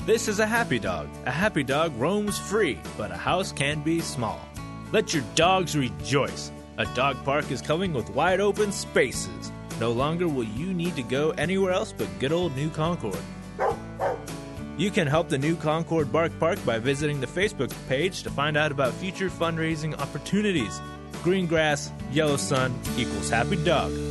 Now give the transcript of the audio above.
This is a happy dog. A happy dog roams free, but a house can be small. Let your dogs rejoice. A dog park is coming with wide open spaces. No longer will you need to go anywhere else but good old New Concord. You can help the New Concord Bark Park by visiting the Facebook page to find out about future fundraising opportunities. Green grass, yellow sun equals happy dog.